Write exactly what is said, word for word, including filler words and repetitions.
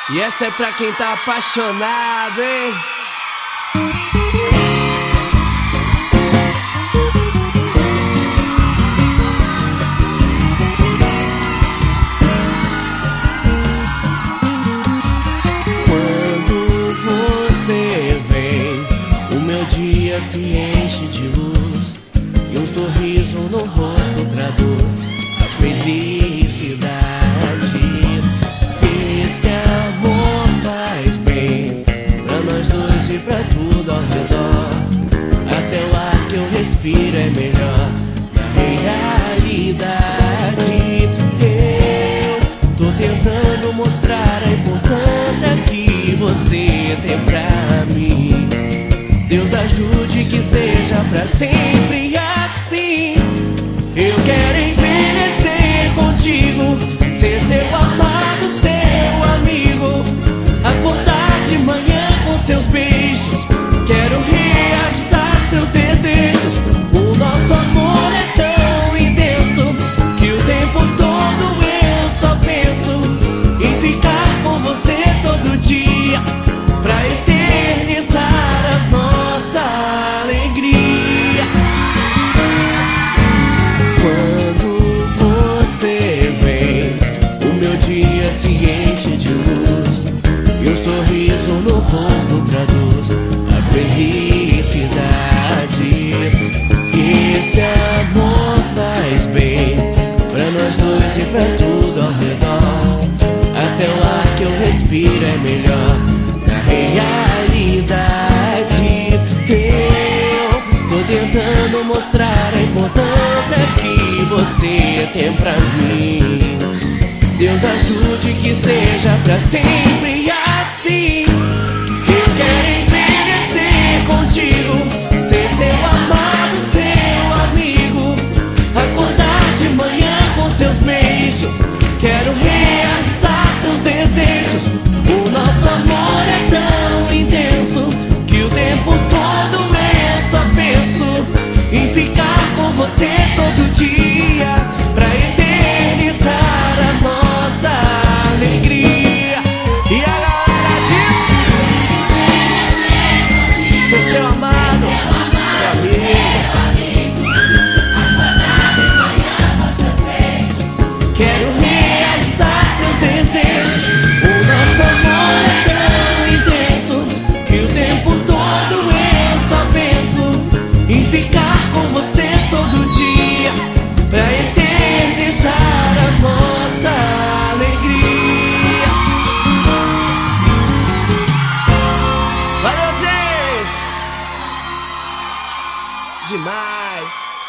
E essa é pra quem tá apaixonado, hein? Quando você vem, o meu dia se enche de luz, e um sorriso no rosto traduz a felicidade. Esse amor faz bem pra nós dois e pra tudo ao redor. Até o ar que eu respiro é melhor na realidade. Eu tô tentando mostrar a importância que você tem pra mim. Deus ajude que seja pra sempre assim. Eu quero envelhecer contigo, ser seu amado, seu amigo, acordar de manhã com seus beijos. Quero realizar seus desejos. O nosso amor é tão intenso que o tempo todo eu só penso em ficar com você todo dia, pra eternizar a nossa alegria. Quando você vem, o meu dia se enche de luz, e um sorriso no rosto traduz a felicidade. Esse amor faz bem pra nós dois e pra tudo ao redor. Até o ar que eu respiro é melhor na realidade. Eu tô tentando mostrar a importância que você tem pra mim. Deus ajude que seja pra sempre assim. Eu quero envelhecer contigo, ser seu amado, seu amigo, acordar de manhã com seus beijos. Quero realizar seus desejos. O nosso amor é tão intenso que o tempo todo eu só penso em ficar com você todo dia, pra eternizar a nossa alegria. E a galera diz: ser seu amado, seu amigo, acordar de manhã com seus beijos. quero realizar seus desejos. O nosso amor é tão intenso que o tempo todo eu só penso em ficar com você todo dia, pra eternizar a nossa alegria. Valeu, gente! Demais!